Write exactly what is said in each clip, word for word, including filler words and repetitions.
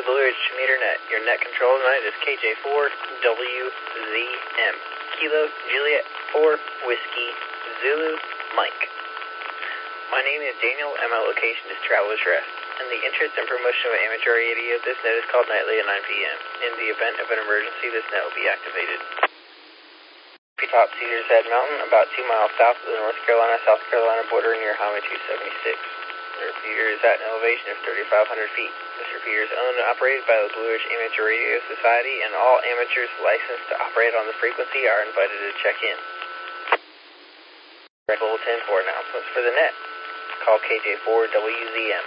Blue Ridge Meter Net. Your net control tonight is K J four W Z M. Kilo Juliet four Whiskey Zulu Mike. My name is Daniel and my location is Traveler's Rest. In the interest and promotion of amateur radio, this net is called nightly at nine P M In the event of an emergency, this net will be activated. Top Cedars Head Mountain, about two miles south of the North Carolina-South Carolina border near Highway two seventy-six. The repeater is at an elevation of thirty-five hundred feet. This repeater is owned and operated by the Blue Ridge Amateur Radio Society, and all amateurs licensed to operate on the frequency are invited to check in. Red Bulletin for announcements for the net. Call K J four W Z M.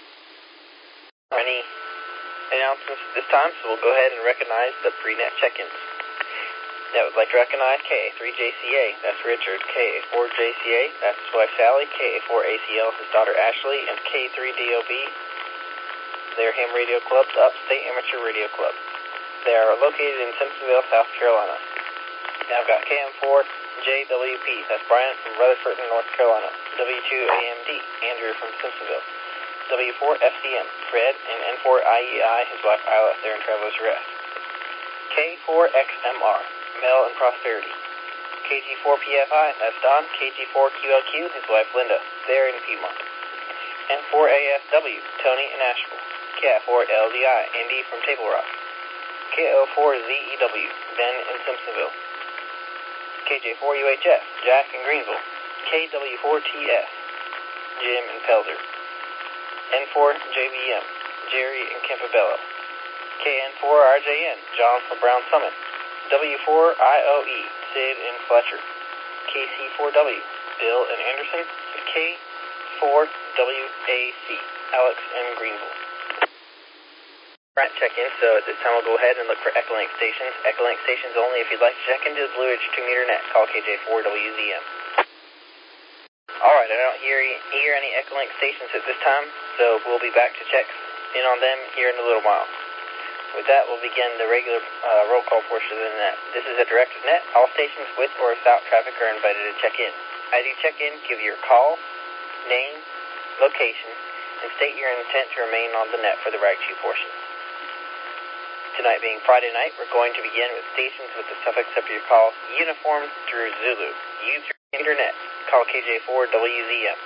Any announcements at this time, so we'll go ahead and recognize the pre-net check-ins. Net would like to recognize K A three J C A, that's Richard. K A four J C A, that's his wife Sally. K A four A C L, his daughter Ashley. And K three D O B, their ham radio club, the Upstate Amateur Radio Club. They are located in Simpsonville, South Carolina. Now I've got K M four J W P, that's Brian from Rutherford, North Carolina. W two A M D, Andrew from Simpsonville. W four F C M, Fred. And N four I E I, his wife Isla, there in Traveler's Rest. K four X M R, Mel and Prosperity. K G four P F I, that's Don. K G four Q L Q, his wife Linda, there in Piedmont. N four A S W, Tony in Asheville. K four L D I, Andy from Table Rock. K O four Z E W, Ben in Simpsonville. K J four U H F, Jack in Greenville. K W four T S, Jim in Pelzer. N four J B M, Jerry in Campobello. K N four R J N, John from Brown Summit. W four I O E, Sid in Fletcher. K C four W, Bill in Anderson. And K four W A C, Alex in Greenville. Right, check in, so at this time we'll go ahead and look for Echolink stations. Echolink stations only. If you'd like to check into the Blue Ridge two meter net, call K J four W Z M. Alright, I don't hear, hear any Echolink stations at this time, so we'll be back to check in on them here in a little while. With that, we'll begin the regular uh, roll call portion of the net. This is a directed net. All stations with or without traffic are invited to check in. As you check in, give your call, name, location, and state your intent to remain on the net for the right two portion. Tonight being Friday night, we're going to begin with stations with the suffix of your call, uniform through Zulu. Use your internet. Call K J four W Z M.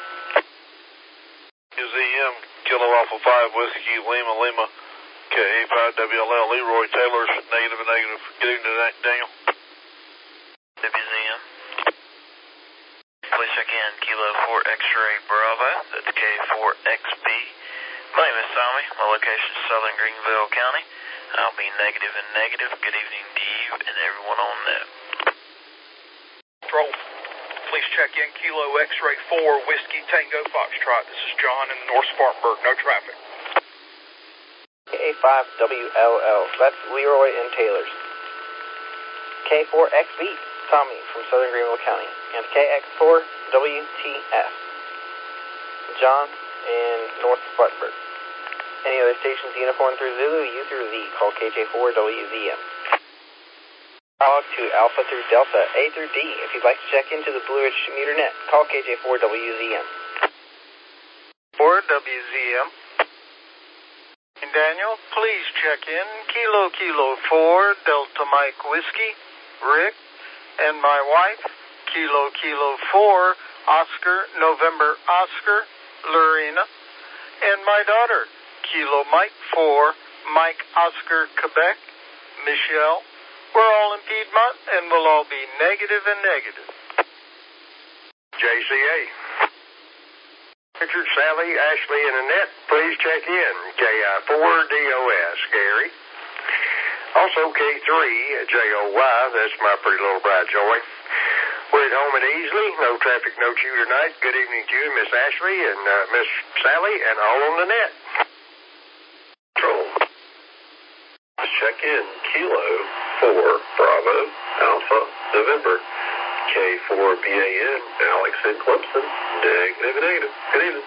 Z M, Kilo Alpha five Whiskey Lima Lima. K A five W L L, Leroy Taylor, negative and negative. Good evening tonight, Daniel. W Z M. Please check in, Kilo four X-Ray Bravo, that's K four X B. My name is Tommy, my location is Southern Greenville County. I'll be negative and negative. Good evening to you and everyone on net. Control, please check in, Kilo X-Ray four Whiskey Tango Foxtrot. This is John in North Spartanburg, no traffic. K A five W L L, that's Leroy and Taylor's. K four X B, Tommy from Southern Greenville County. And K X four W T F, John in North Spartanburg. Any other stations uniform through Zulu, U through Z, call K J four W Z M. Log to Alpha through Delta, A through D. If you'd like to check into the Blue Ridge meter net, call K J four W Z M. four W Z M. Daniel, please check in, Kilo Kilo four Delta Mike Whiskey, Rick, and my wife, Kilo Kilo four Oscar November Oscar, Lorena, and my daughter, Kilo Mike four Mike Oscar Quebec, Michelle. We're all in Piedmont, and we'll all be negative and negative. J C A. Richard, Sally, Ashley, and Annette, please check in. K I four D O S, Gary. Also K three J O Y, that's my pretty little bride, Joy. We're at home at Easley, no traffic, no queue tonight. Good evening to you, Miss Ashley and uh, Miss Sally, and all on the net. Control. Check in, Kilo four Bravo Alpha November. K four B A N, Alex in Clemson, negative and negative. Good evening.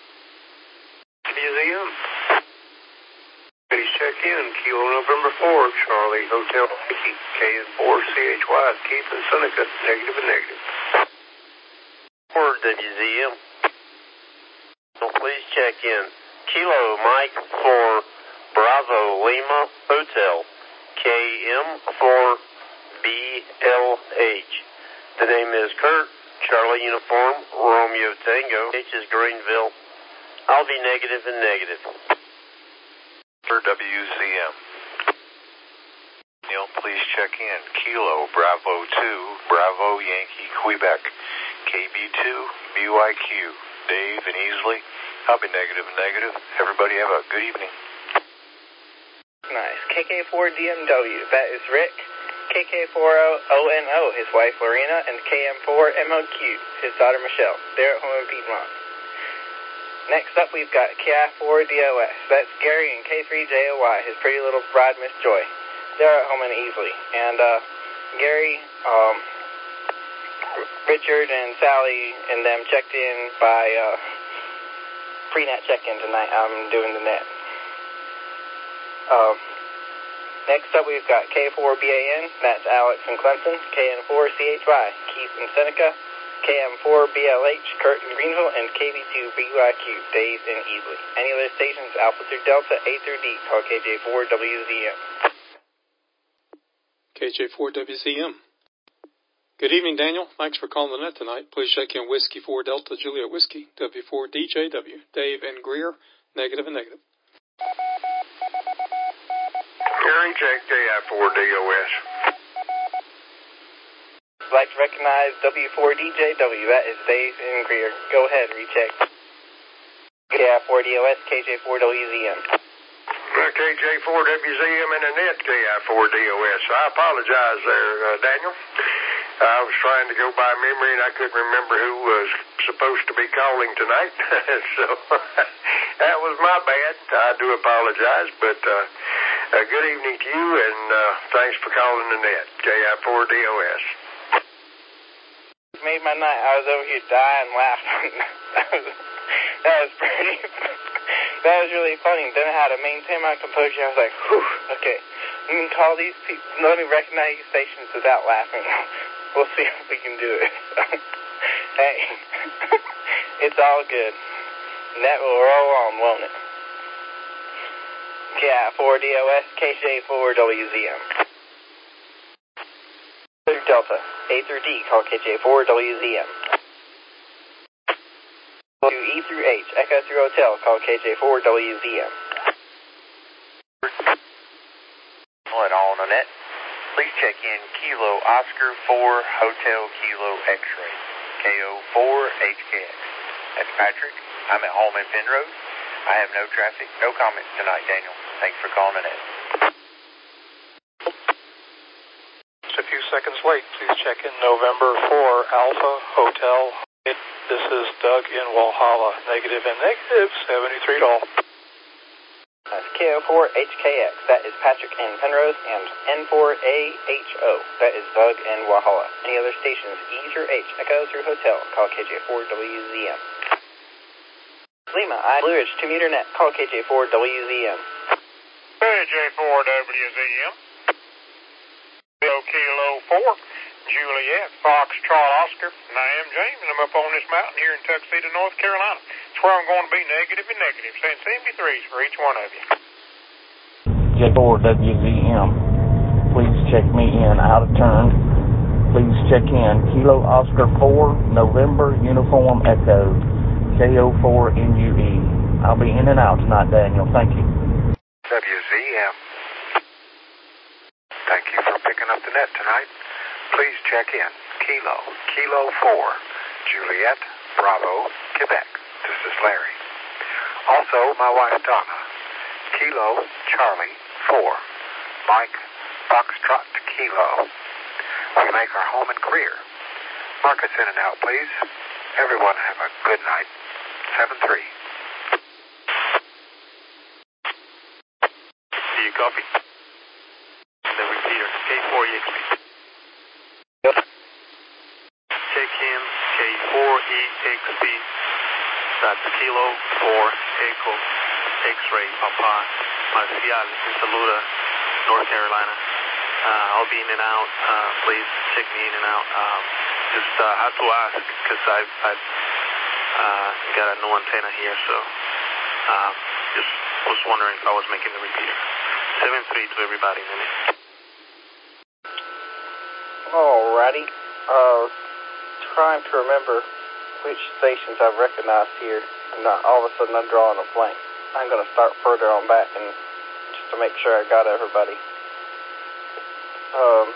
Museum. Please check in, Kilo November four, Charlie Hotel Mickey, K and four C H Y, Keith and Seneca, negative and negative. four W Z M. So please check in, Kilo Mike four Bravo Lima Hotel, K M four B L H. The name is Kurt, Charlie Uniform, Romeo Tango. H is Greenville. I'll be negative and negative. For W C M. Neil, please check in. Kilo Bravo two, Bravo Yankee Quebec, K B two B Y Q. Dave and Easley. I'll be negative and negative. Everybody have a good evening. Nice. K K four D M W, that is Rick. K K four O N O, his wife Lorena, and K M four M O Q, his daughter Michelle. They're at home in Piedmont. Next up, we've got K I four D O S. That's Gary and K three J O Y, his pretty little bride, Miss Joy. They're at home in Easley. And uh, Gary, um, Richard, and Sally and them checked in by uh, pre-net check-in tonight. I'm doing the net. Um, next up, we've got K four B A N. That's Alex and Clemson. K N four C H Y, Keith and Seneca. K M four B L H, Kurt in Greenville, and K B two B Y Q, Dave in Easley. Any other stations, Alpha through Delta, A through D, call K J four W Z M. K J four W Z M. Good evening, Daniel. Thanks for calling the net tonight. Please check in Whiskey four Delta Juliet Whiskey, W four D J W. Dave and Greer, negative and negative. Gary, check K I four D O S. I'd like to recognize W four D J W. That is Dave and Greer. Go ahead, recheck. K I four D O S, K J four W Z M. Uh, K J four W Z M and Annette, K I four D O S. I apologize there, uh, Daniel. I was trying to go by memory and I couldn't remember who was supposed to be calling tonight. So that was my bad. I do apologize, but uh, uh, good evening to you and uh, thanks for calling Annette, K I four D O S. Made my night. I was over here dying laughing. that was that was pretty that was really funny. Then I had to maintain my composure. I was like, whew, okay, we can call these people, let me recognize these stations without laughing. We'll see if we can do it. Hey, it's all good. And that will roll on, won't it? K I four D O S, K J four W Z M. Delta, A through D, call K J four W Z M. To E through H, Echo through Hotel, call K J four W Z M. Well, and all on the net. Please check in Kilo Oscar four Hotel Kilo X-Ray, K O four H K X. That's Patrick. I'm at home in Penrose. I have no traffic, no comments tonight, Daniel. Thanks for calling the net. A few seconds late. Please check in November four Alpha Hotel. This is Doug in Walhalla. Negative and negative, seventy-three all. That's K O four H K X. That is Patrick in Penrose, and N four A H O. That is Doug in Walhalla. Any other stations, E through H, Echo through Hotel, call K J four W Z M. Lima, I Blue Ridge to Meter Net, call K J four W Z M. K J four W Z M. Kilo four, Juliet, Foxtrot Oscar, and I am James, and I'm up on this mountain here in Tuxedo, North Carolina. It's where I'm going to be negative and negative. Send seventy-threes for each one of you. J four W Z M, please check me in, out of turn. Please check in Kilo Oscar four, November Uniform Echo, K O four N U E. I'll be in and out tonight, Daniel. Thank you. W Z M. Thank you for picking up the net tonight. Please check in Kilo, Kilo four, Juliet, Bravo, Quebec. This is Larry. Also, my wife Donna. Kilo, Charlie, four, Mike, Foxtrot, Kilo. We make our home in Greer. Mark us in and out, please. Everyone have a good night. seven three. Do you copy? The repeater, K four E X P. Check in K four E X P. That's Kilo four Echo X-Ray Papa Marcial in Saluda, North Carolina. Uh, I'll be in and out. Uh, please check me in and out. Um, just uh, had to ask because I've, I've uh, got a new antenna here, so Uh, just was wondering if I was making the repeater. seven three to everybody in it. Alrighty. Uh, trying to remember which stations I've recognized here, and not all of a sudden I'm drawing a blank. I'm going to start further on back and just to make sure I got everybody. Um,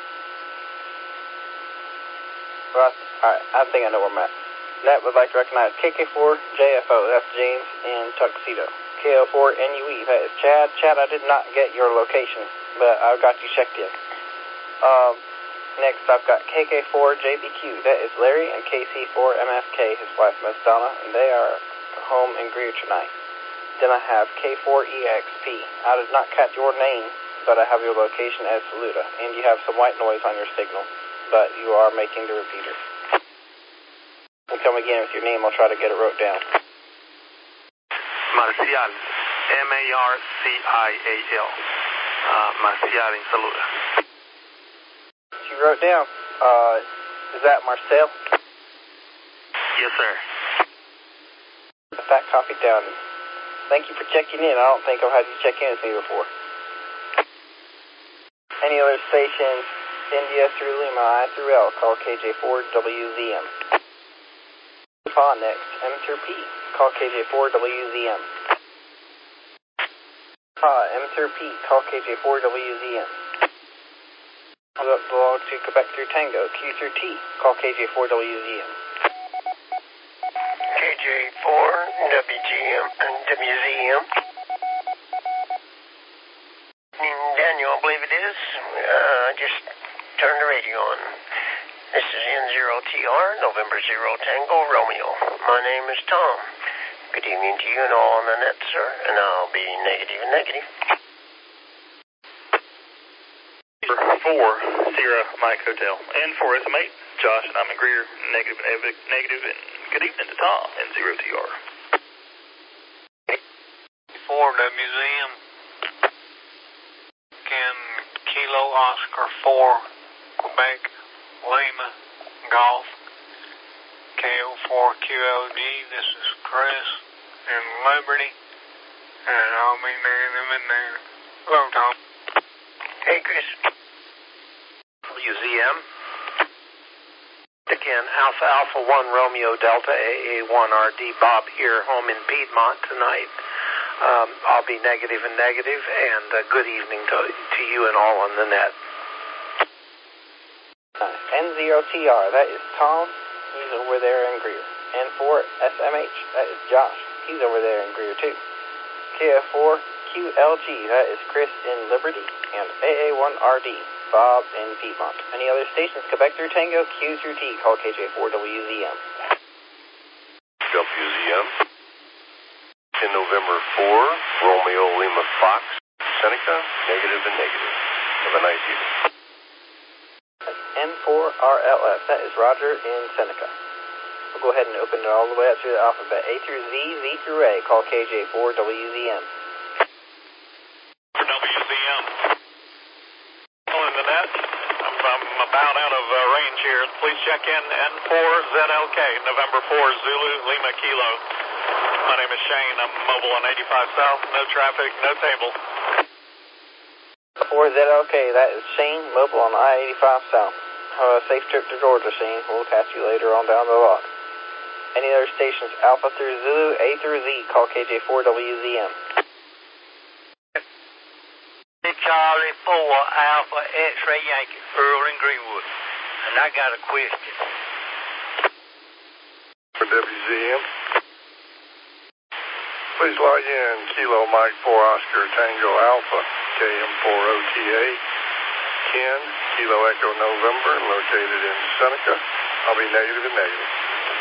well, alright, I think I know where I'm at. Net would like to recognize K K four J F O, that's James in Tuxedo. K O four N U E, that is Chad. Chad, I did not get your location, but I got you checked in. Um, next I've got K K four J B Q, that is Larry, and K C four M F K, his wife Miss Donna, and they are home in Greer tonight. Then I have K four E X P. I did not catch your name, but I have your location as Saluda, and you have some white noise on your signal, but you are making the repeater. We'll come again with your name, I'll try to get it wrote down. Marcial, M A R C I A L. Uh, Marcial in Saluda. You wrote down, uh, is that Marcel? Yes, sir. Put that copy down. Thank you for checking in. I don't think I've had you check in with me before. Any other stations, India through Lima, I through L, call K J four W Z M. Paw next, M through P, call K J four W Z M. Paw, M through P, call K J four W Z M. Belong to Quebec through Tango, Q through T, call K J four W Z M. K J four W G M and W Z M. Daniel, I believe it is. Uh, just turn the radio on. This is N zero T R, November zero Tango Romeo. My name is Tom. Good evening to you and all on the net, sir, and I'll be negative and negative. four, Sierra Mike Hotel. N four S M eight, Josh and I'm in Greer, negative, negative, negative, and good evening to Tom, N zero T R. four W Z M. Can Kilo Oscar four, Quebec, Lima, Golf, K O four Q L G, this is Chris in Liberty, and I'll be negative in there. Hello, Tom. Hey, Chris. W Z M. Again, Alpha Alpha one Romeo Delta A A one R D Bob here, home in Piedmont tonight. Um, I'll be negative and negative, and uh, good evening to, to you and all on the net. N zero T R, that is Tom, he's over there in Greer. N four S M H, that is Josh, he's over there in Greer too. K F four Q L G, that is Chris in Liberty, and A A one R D, Bob in Piedmont. Any other stations, Quebec through Tango, Q through T, call K J four W Z M. W Z M. In November four, Romeo Lima Fox, Seneca, negative and negative. Have a nice evening. N four R L F, that is Roger in Seneca. We'll go ahead and open it all the way up through the alphabet. A through Z, Z through A, call K J four W Z M. For W Z M. Oh, in the net, I'm, I'm about out of uh, range here. Please check in N four Z L K, November four, Zulu, Lima, Kilo. My name is Shane. I'm mobile on eighty-five South. No traffic, no table. four Z L K, that is Shane, mobile on I eighty-five South. Have a safe trip to Georgia, Shane. We'll catch you later on down the lot. Any other stations, Alpha through Zulu, A through Z, call K J four W Z M. Charlie four, Alpha X-Ray Yankee, Earl in Greenwood. And I got a question. For W Z M. Please log in Kilo Mike four Oscar Tango Alpha, K M four O T A, Ken, Kilo Echo November, located in Seneca. I'll be negative and negative.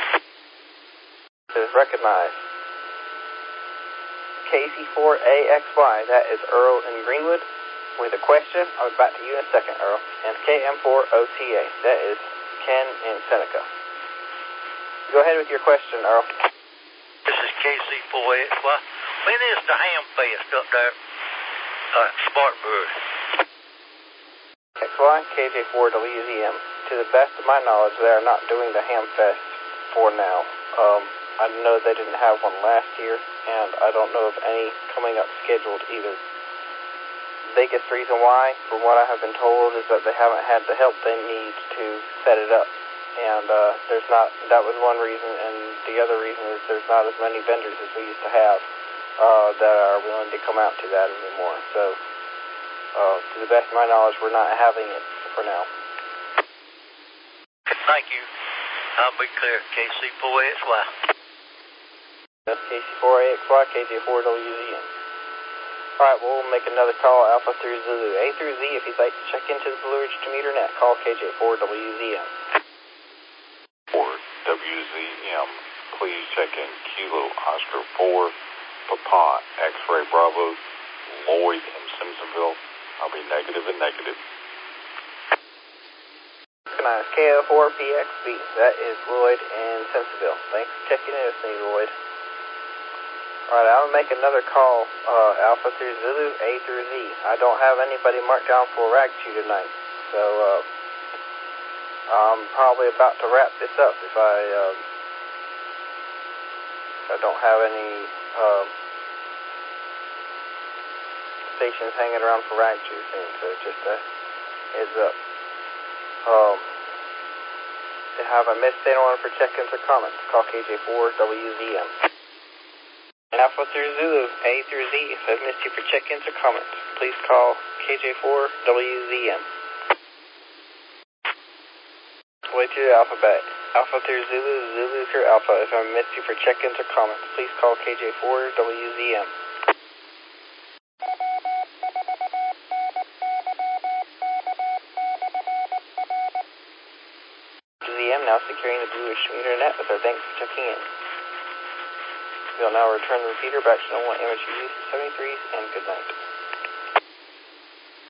Is recognized. K C four A X Y, that is Earl in Greenwood. With a question, I'll be back to you in a second, Earl. And K M four O T A, that is Ken in Seneca. Go ahead with your question, Earl. This is K C four X Y. When is the Ham Fest up there at Spartanburg? X Y, K J four W Z M. To the best of my knowledge, they are not doing the Ham Fest for now. Um, I know they didn't have one last year, and I don't know of any coming up scheduled either. The biggest reason why, from what I have been told, is that they haven't had the help they need to set it up. And uh, there's not, that was one reason, and the other reason is there's not as many vendors as we used to have uh, that are willing to come out to that anymore. So, uh, to the best of my knowledge, we're not having it for now. Thank you. I'll be clear. K C four A X Y. That's K C four A X Y, K J four W Z M. Alright, we'll make another call, Alpha through Zulu. A through Z, if you'd like to check into the Blue Ridge Meter Net, call K J four W Z M. four W Z M, please check in Kilo Oscar four, Papa X-Ray Bravo, Lloyd in Simpsonville. I'll be negative and negative. Recognize K O four P X B, that is Lloyd in Simpsonville. Thanks for checking in with me, Lloyd. Alright, I'm going to make another call, uh, Alpha through Zulu, A through Z. I don't have anybody marked down for Ragchu tonight, so uh, I'm probably about to wrap this up if I, um, if I don't have any um, stations hanging around for Ragchu soon, so just a heads up. Um, have I missed anyone for check-ins or comments? Call K J four W Z M. Alpha through Zulu, A through Z. If I've missed you for check-ins or comments, please call K J four W Z M. Way through the alphabet. Alpha through Zulu, Zulu through Alpha. If I've missed you for check-ins or comments, please call K J four W Z M. Z M now securing the Blue Ridge Meter Net with our thanks for checking in. We'll now return the repeater back to normal amateur use seventy-threes, and good night.